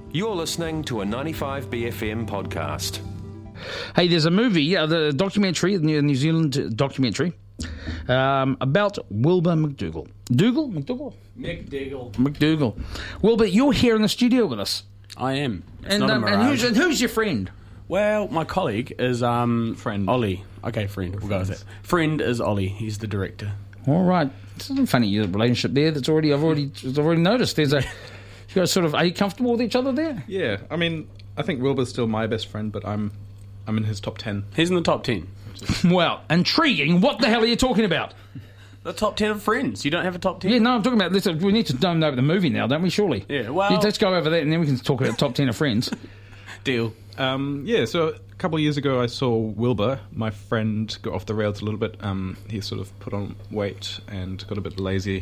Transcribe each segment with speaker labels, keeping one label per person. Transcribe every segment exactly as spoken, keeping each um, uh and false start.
Speaker 1: You're listening to a ninety-five B F M podcast.
Speaker 2: Hey, there's a movie, uh, the documentary, the New Zealand documentary, um, about Wilbur McDougall. Dougal? McDougall?
Speaker 3: McDougall.
Speaker 2: McDougall. Wilbur, you're here in the studio with us.
Speaker 3: I am. It's
Speaker 2: and,
Speaker 3: not
Speaker 2: um,
Speaker 3: a
Speaker 2: and,
Speaker 3: mirage.
Speaker 2: who's, and who's your friend?
Speaker 3: Well, my colleague is um
Speaker 4: Friend.
Speaker 3: Ollie. Okay, friend. We'll go with it. Friend is Ollie. He's the director.
Speaker 2: All right. It's a funny relationship there that's already, I've already, I've already noticed. There's a, you guys sort of, are you comfortable with each other there?
Speaker 4: Yeah, I mean, I think Wilbur's still my best friend, but I'm I'm in his top ten.
Speaker 3: He's in the top ten.
Speaker 2: Well, intriguing. What the hell are you talking about?
Speaker 3: The top ten of friends. You don't have a top ten?
Speaker 2: Yeah, no, I'm talking about this. We need to know about the movie now, don't we, surely?
Speaker 3: Yeah, well-
Speaker 2: Yeah, let's go over that and then we can talk about top ten of friends.
Speaker 3: Deal.
Speaker 4: Um, yeah, so a couple of years ago I saw Wilbur, my friend, go off the rails a little bit. Um, he sort of put on weight and got a bit lazy,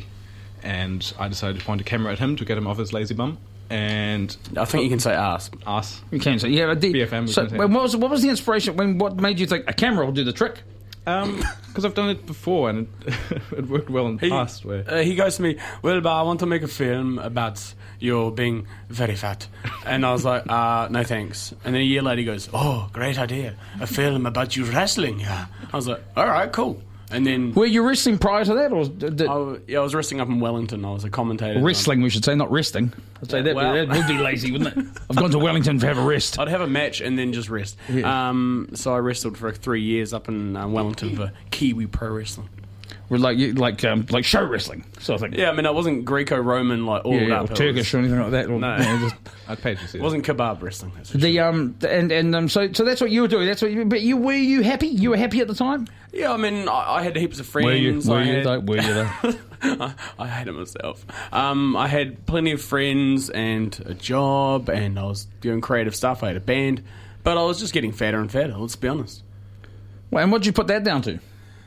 Speaker 4: and I decided to point a camera at him to get him off his lazy bum. And
Speaker 3: I think you can say ass.
Speaker 4: ass.
Speaker 2: You can say, yeah. The,
Speaker 4: B F M, we
Speaker 2: So,
Speaker 4: can say.
Speaker 2: when, what was what was the inspiration? When what made you think a camera will do the trick?
Speaker 4: Um, because I've done it before and it, it worked well in the
Speaker 3: He,
Speaker 4: past. Where
Speaker 3: uh, he goes to me, Wilbur, I want to make a film about you being very fat. And I was like, uh, no thanks. And then a year later he goes, oh, great idea. A film about you wrestling. Yeah. I was like, all right, cool. And then
Speaker 2: Were you wrestling prior to that, or did,
Speaker 3: I, w- yeah, I was wrestling up in Wellington. I was a commentator.
Speaker 2: wrestling? We should say, not resting. I'd say that,
Speaker 3: well-
Speaker 2: that would be lazy, wouldn't it? I've gone to Wellington to have a rest.
Speaker 3: I'd have a match and then just rest.
Speaker 2: Yeah.
Speaker 3: Um, so I wrestled for three years up in uh, Wellington for Kiwi Pro Wrestling.
Speaker 2: We're like you- like um, like show wrestling sort of thing.
Speaker 3: Yeah, I mean, I wasn't Greco-Roman, like, all
Speaker 2: yeah, yeah,
Speaker 3: up.
Speaker 2: or
Speaker 3: It
Speaker 2: Turkish or anything like that. Or,
Speaker 3: No.
Speaker 2: you know, just-
Speaker 4: I'd pay to see
Speaker 3: It
Speaker 4: it.
Speaker 3: wasn't kebab wrestling. That's for
Speaker 2: the
Speaker 3: sure.
Speaker 2: um and and um so so that's what you were doing. That's what. You, but you were you happy? You were happy at the time?
Speaker 3: Yeah, I mean, I, I had heaps of friends.
Speaker 2: Were you? Were
Speaker 3: I
Speaker 2: you
Speaker 3: had,
Speaker 2: though? Were you though?
Speaker 3: I, I hate it myself. Um, I had plenty of friends and a job, and I was doing creative stuff. I had a band, but I was just getting fatter and fatter. Let's be honest.
Speaker 2: Well, and what did you put that down to?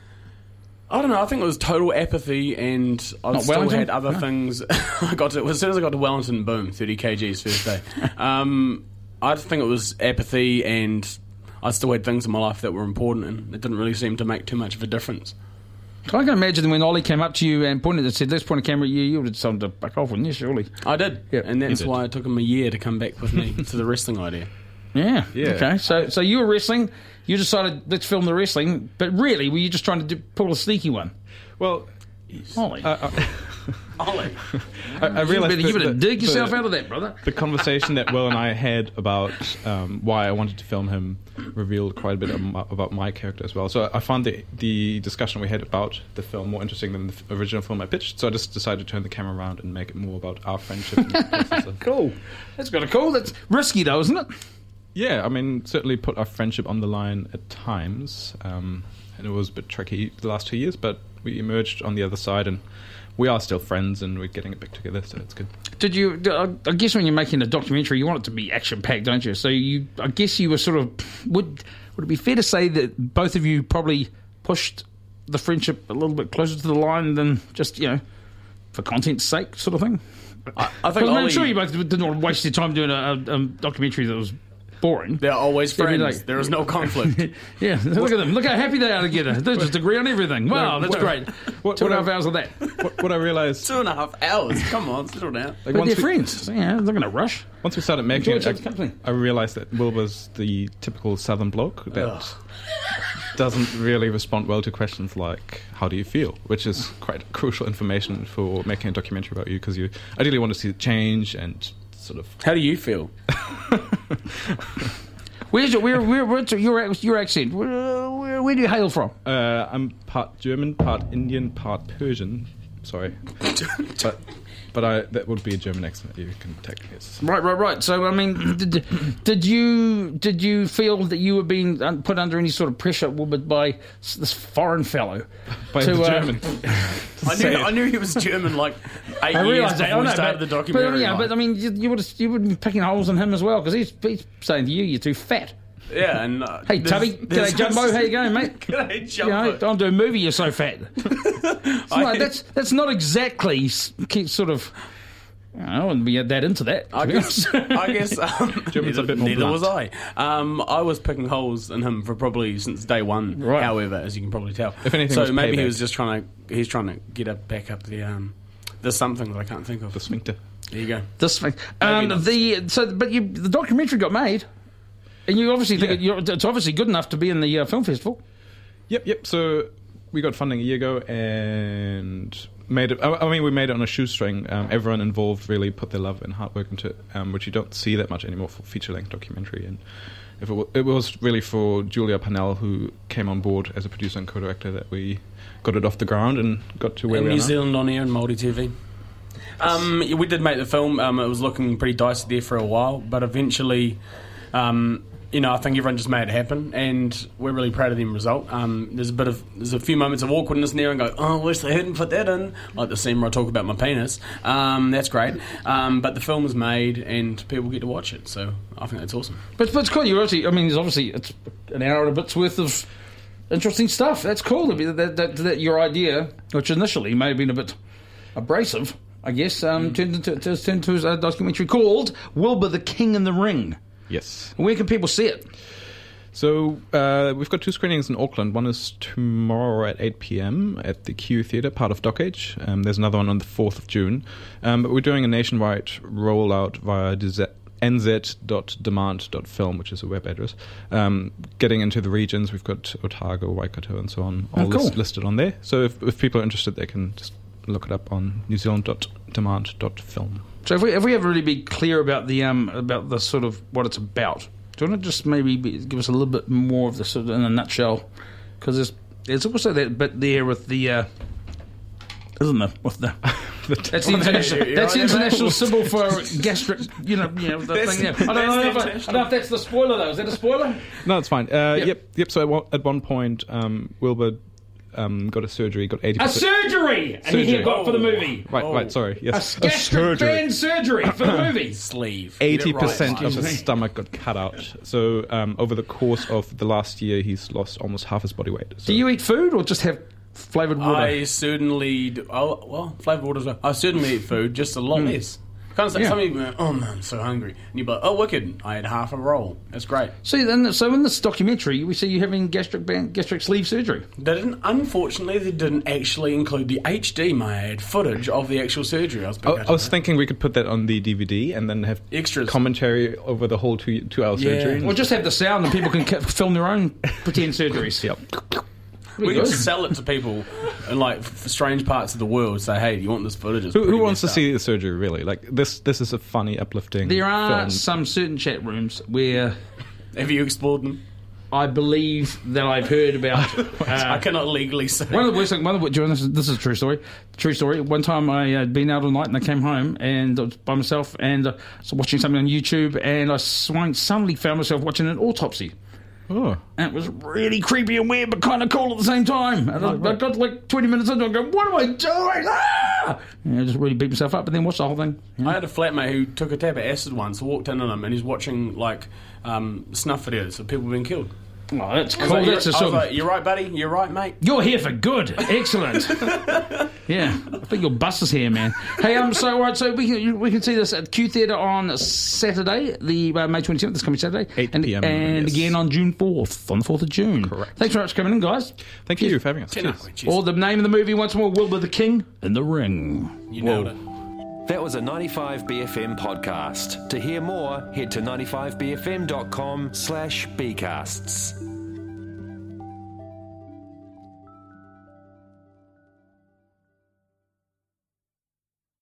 Speaker 3: I don't know. I think it was total apathy, and I
Speaker 2: Not
Speaker 3: still
Speaker 2: Wellington?
Speaker 3: had other
Speaker 2: No.
Speaker 3: things. I got to as soon as I got to Wellington, boom, thirty kgs first day. um, I just think it was apathy, and I still had things in my life that were important, and it didn't really seem to make too much of a difference.
Speaker 2: I can imagine when Ollie came up to you and pointed and said, "Let's point a camera at you," you would have told him to back off, wouldn't you? Surely.
Speaker 3: I did,
Speaker 2: Yeah,
Speaker 3: and that's
Speaker 4: you did.
Speaker 3: why it took him a year to come back with me to the wrestling idea.
Speaker 2: Yeah.
Speaker 4: Yeah.
Speaker 2: Okay. So so you were wrestling. You decided let's film the wrestling, but really were you just trying to do, pull a sneaky one?
Speaker 4: Well,
Speaker 2: Ollie,
Speaker 4: I, I,
Speaker 3: Ollie.
Speaker 4: I, I
Speaker 2: you
Speaker 4: realised
Speaker 2: better, you
Speaker 4: that
Speaker 2: better
Speaker 4: the-
Speaker 2: dig yourself
Speaker 4: the-
Speaker 2: out of that, brother.
Speaker 4: The conversation that Will and I had about um, why I wanted to film him revealed quite a bit of my, about my character as well. So I found the the discussion we had about the film more interesting than the f- original film I pitched. So I just decided to turn the camera around and make it more about our friendship. And so-
Speaker 2: Cool. That's kind of cool. That's risky though, isn't it?
Speaker 4: yeah, I mean, certainly put our friendship on the line at times, um, and it was a bit tricky the last two years, but we emerged on the other side, and we are still friends, and we're getting it back together, so it's good.
Speaker 2: Did you? I guess when you're making a documentary, you want it to be action packed, don't you? So you, I guess you were sort of. Would would it be fair to say that both of you probably pushed the friendship a little bit closer to the line than just you know for content's sake, sort of thing?
Speaker 3: I, I think
Speaker 2: Because I'm
Speaker 3: Ollie,
Speaker 2: sure you both didn't want to waste your time doing a, a, a documentary that was boring.
Speaker 3: they're always
Speaker 2: They'd be
Speaker 3: friends.
Speaker 2: like-
Speaker 3: there is no conflict.
Speaker 2: Yeah, look at them. Look how happy they are together. They just agree on everything. Wow,
Speaker 4: No,
Speaker 2: that's
Speaker 4: what-
Speaker 2: great.
Speaker 4: what-
Speaker 2: Two and a
Speaker 4: what
Speaker 2: half hours of that.
Speaker 4: What, what I realised,
Speaker 3: Two and a half hours. Come on, settle down.
Speaker 4: like,
Speaker 2: But
Speaker 4: once
Speaker 2: they're
Speaker 4: we,
Speaker 2: friends. So, yeah, they're going to rush.
Speaker 4: once we started making
Speaker 2: Enjoy
Speaker 4: it,
Speaker 2: each other's company.
Speaker 4: I, I realised that Will was the typical Southern bloke that doesn't really respond well to questions like "How do you feel?", which is quite crucial information for making a documentary about you, because you ideally want to see the change and sort of.
Speaker 3: How do you feel?
Speaker 2: Where's your, where, where, where's your, your accent? Where, where, where do you hail from?
Speaker 4: Uh, I'm part German, part Indian, part Persian. Sorry, but but I that would be a German accent. You can take yes.
Speaker 2: Right, right, right. So, I mean, did, did you did you feel that you were being un- put under any sort of pressure Wilbur, by s- this foreign fellow?
Speaker 4: By
Speaker 2: to,
Speaker 4: the
Speaker 2: uh,
Speaker 4: German.
Speaker 3: I knew, I knew he was German like eight
Speaker 2: I
Speaker 3: years
Speaker 2: realise
Speaker 3: before
Speaker 2: that. I
Speaker 3: we
Speaker 2: know,
Speaker 3: started
Speaker 2: but,
Speaker 3: the
Speaker 2: but,
Speaker 3: documentary.
Speaker 2: yeah, but I mean, you, you would have you would be picking holes in him as well because he's, he's saying to you, "You're too fat."
Speaker 3: yeah, and uh,
Speaker 2: Hey,
Speaker 3: there's-
Speaker 2: Tubby,
Speaker 3: there's-
Speaker 2: g'day, Jumbo. How you going, mate?
Speaker 3: G'day,
Speaker 2: You
Speaker 3: Jumbo.
Speaker 2: know, I'm doing a movie. You're so fat. It's
Speaker 3: I-
Speaker 2: like, that's that's not exactly s- keep sort of. I wouldn't be that into that. to
Speaker 3: I
Speaker 2: be
Speaker 3: guess,
Speaker 2: honest.
Speaker 3: I guess um,
Speaker 4: German's
Speaker 3: neither,
Speaker 4: a bit more
Speaker 3: neither was I.
Speaker 4: blunt.
Speaker 3: Um, I was picking holes in him for probably since day one.
Speaker 2: Right.
Speaker 3: However, as you can probably tell,
Speaker 4: If anything,
Speaker 3: so
Speaker 4: it was
Speaker 3: maybe he
Speaker 4: payback.
Speaker 3: was just trying to he's trying to get up back up the um. There's something that I can't think of.
Speaker 4: The sphincter.
Speaker 3: There you go.
Speaker 2: This thing. Um,
Speaker 3: not.
Speaker 2: the so, but you, the documentary got made, and you obviously think
Speaker 4: Yeah.
Speaker 2: it, you're, it's obviously good enough to be in the uh, film festival.
Speaker 4: Yep, yep. So we got funding a year ago and made it. I, I mean, we made it on a shoestring. Um, everyone involved really put their love and hard work into it, um, which you don't see that much anymore for feature-length documentary. And if it, w- it was really for Julia Parnell, who came on board as a producer and co-director, that we got it off the ground and got to where
Speaker 3: In
Speaker 4: we are
Speaker 3: New
Speaker 4: now.
Speaker 3: Zealand on air and Māori T V. Um, yeah, we did make the film. Um, it was looking pretty dicey there for a while, but eventually, um, you know, I think everyone just made it happen, and we're really proud of the end result. Um, there's a bit of there's a few moments of awkwardness there, and go, oh, I wish they hadn't put that in, like the scene where I talk about my penis. Um, that's great, um, but the film is made, and people get to watch it, so I think that's awesome.
Speaker 2: But but it's cool. You obviously, I mean, there's obviously it's an hour and a bit's worth of interesting stuff. That's cool. That that, that, that your idea, which initially may have been a bit abrasive, I guess, um, turned into turned into a documentary called Wilbur the King in the Ring.
Speaker 4: Yes.
Speaker 2: Where can people see it?
Speaker 4: So uh, we've got two screenings in Auckland. One is tomorrow at eight p.m. at the Q Theatre, part of Doc Age. Um, there's another one on the fourth of June. Um, but we're doing a nationwide rollout via n z dot demand dot film, which is a web address. Um, getting into the regions, we've got Otago, Waikato, and so on, all
Speaker 2: Oh, cool.
Speaker 4: list, listed on there. So if, if people are interested, they can just look it up on new zealand dot demand dot film.
Speaker 2: So if we if we ever really be clear about the um about the sort of what it's about, do you want to just maybe be, give us a little bit more of the sort of in a nutshell? Because there's there's also that bit there with the uh, isn't there with the that's the international
Speaker 3: You're
Speaker 2: that's the
Speaker 3: right there, mate.
Speaker 2: international symbol for gastric, you know, you know the
Speaker 3: That's-
Speaker 2: thing. Yeah. I don't know
Speaker 3: that's
Speaker 2: if
Speaker 3: the
Speaker 2: I, I don't know if that's the spoiler though. Is that a spoiler?
Speaker 4: No, it's fine. Uh,
Speaker 2: Yep.
Speaker 4: yep. yep, So at one, at one point, um, Wilbur um, got a surgery, got eighty
Speaker 2: A
Speaker 4: percent.
Speaker 2: surgery, and
Speaker 4: Surgery.
Speaker 2: he got for the movie.
Speaker 4: Right,
Speaker 3: Oh.
Speaker 4: right, sorry.
Speaker 2: A
Speaker 4: Yes.
Speaker 2: gastric band surgery for the movie.
Speaker 3: Sleeve.
Speaker 4: eighty
Speaker 3: Get it right.
Speaker 4: percent of
Speaker 2: Excuse
Speaker 4: his
Speaker 2: me.
Speaker 4: stomach got cut out. So um, over the course of the last year, he's lost almost half his body weight. So
Speaker 2: Do you eat food or just have flavoured water?
Speaker 3: I certainly do. Oh, well, flavoured water as well. I certainly eat food, just a lot less. Kind of,
Speaker 2: Yeah.
Speaker 3: some people go, oh man, I'm so hungry. And you're like, oh, wicked. I had half a roll. That's great.
Speaker 2: See, then, so in this documentary, we see you having gastric band, gastric sleeve surgery.
Speaker 3: They didn't, unfortunately, they didn't actually include the H D, my ad, footage of the actual surgery. I was,
Speaker 4: I, I was thinking we could put that on the D V D and then have
Speaker 3: Extras.
Speaker 4: commentary over the whole two two hour
Speaker 3: Yeah.
Speaker 4: surgery.
Speaker 2: Or just have the sound and people can ca- film their own pretend surgeries.
Speaker 4: Yep.
Speaker 3: We could sell it to people in like f- strange parts of the world. Say, hey, do you want this footage? It's
Speaker 4: Who, who
Speaker 3: pretty
Speaker 4: wants to
Speaker 3: messed
Speaker 4: see the surgery? Really, like this. This is a funny, uplifting.
Speaker 2: There are
Speaker 4: film.
Speaker 2: some certain chat rooms where
Speaker 3: up. Have you explored them?
Speaker 2: I believe that I've heard about.
Speaker 3: I
Speaker 2: Uh,
Speaker 3: cannot legally say.
Speaker 2: one of the worst things, one of the, this is, this is a true story. True story. One time I had been out all night and I came home and I was by myself and uh, was watching something on YouTube and I swung, suddenly found myself watching an autopsy.
Speaker 4: Oh.
Speaker 2: And it was really creepy and weird, but kind of cool at the same time. And I, I got like twenty minutes into it, going, "What am I doing?" Ah! And I just really beat myself up, but then watched the whole thing.
Speaker 3: I had a flatmate who took a tab of acid once, walked in on him, and he's watching like um, snuff videos of people being killed.
Speaker 2: Oh, that's
Speaker 3: I was
Speaker 2: cool.
Speaker 3: like,
Speaker 2: That's a
Speaker 3: you're, I
Speaker 2: sort
Speaker 3: was
Speaker 2: of,
Speaker 3: like, you're right, buddy. You're right, mate.
Speaker 2: you're here for good. Excellent. Yeah, I think your bus is here, man. Hey, um, so all right, so we can we can see this at Q Theatre on Saturday, the uh, May twenty seventh. This coming Saturday,
Speaker 4: eight
Speaker 2: and,
Speaker 4: p.m,
Speaker 2: and
Speaker 4: yes.
Speaker 2: again on June fourth, on the fourth of June.
Speaker 4: Correct.
Speaker 2: Thanks very much for coming in, guys.
Speaker 4: Thank you for having us.
Speaker 3: Ten
Speaker 4: Cheers.
Speaker 3: up, cheers.
Speaker 2: Or the name of the movie once more: Wilbur the King in the Ring.
Speaker 3: You nailed it.
Speaker 1: That was a ninety-five B F M podcast. To hear more, head to ninety-five b f m dot com slash bcasts.